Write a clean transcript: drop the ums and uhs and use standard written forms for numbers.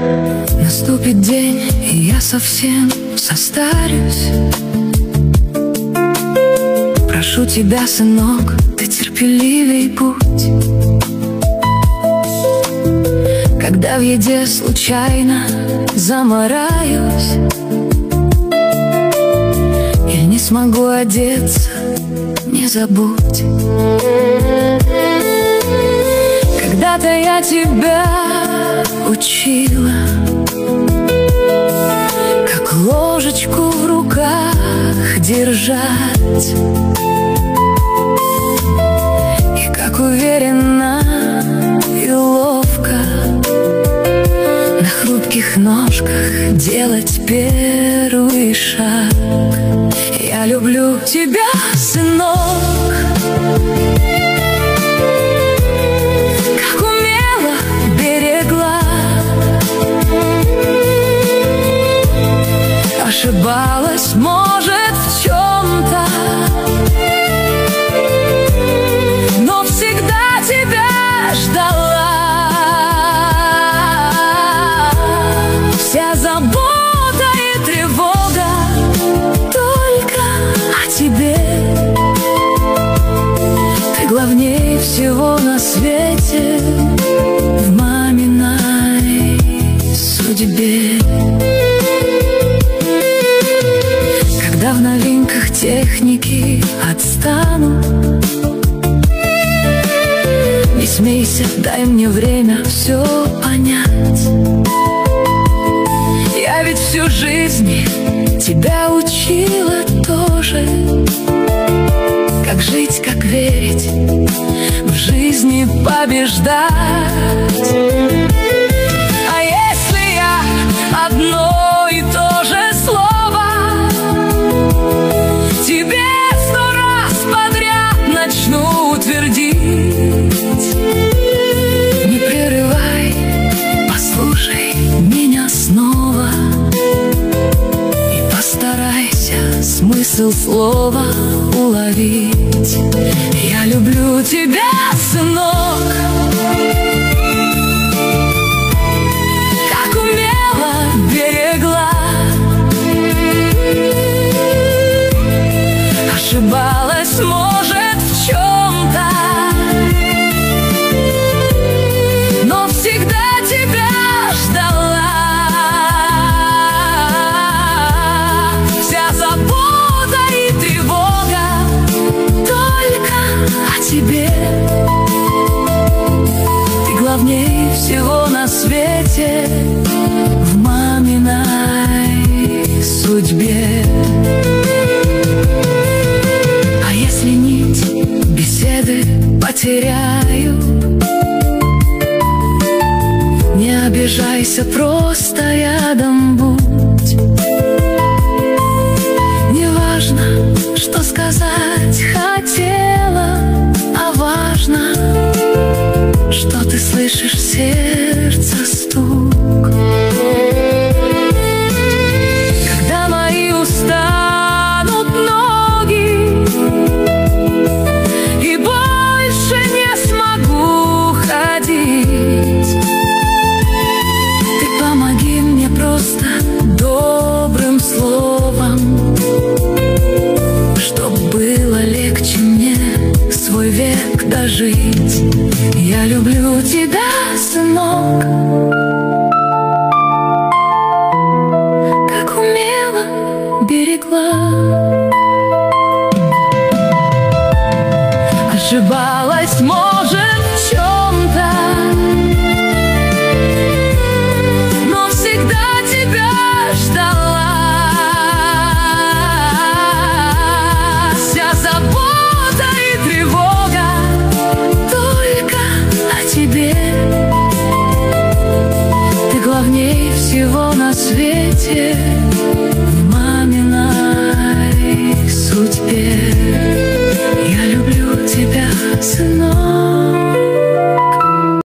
Наступит день, и я совсем состарюсь. Прошу тебя, сынок, ты терпеливей будь. Когда в еде случайно замараюсь, я не смогу одеться, не забудь. Когда-то я тебя учила, как ложечку в руках держать, и как уверенно и ловко на хрупких ножках делать первый шаг. Я люблю тебя, сынок, как умело берегла. Ошибалась, может, в чем-то, но всегда тебя ждала. Вся забота и тревога только о тебе. Ты главней всего на свете в маминой судьбе. Когда в новинках техники отстану, не смейся, дай мне время все понять. Я ведь всю жизнь тебя учила тоже, как жить, как верить, в жизни побеждать. А если я одно и то же слово тебе 100 раз подряд начну твердить, не прерывай, послушай меня снова и постарайся смысл слова уловить. Я люблю тебя, сынок, как умело берегла. Ошибалась, может, в чем-то, но всегда тебя ждала. Вся забота и тревога только о тебе. Ты главней всего на свете в маминой судьбе. А если нить беседы потеряю, не обижайся, просто рядом будь. Не важно, что сказать хотела, а важно, что ты слышишь сердце стук. Когда мои устанут ноги и больше не смогу ходить, ты помоги мне просто добрым словом, чтоб было легче мне свой век дожить. Я люблю тебя, сынок, как умело берегла. Ошибалась, может, в чем-то, но всегда тебя ждала. Вся забота и тревога только о тебе. Ты главней всего на свете в маминой судьбе. Я люблю тебя, сынок.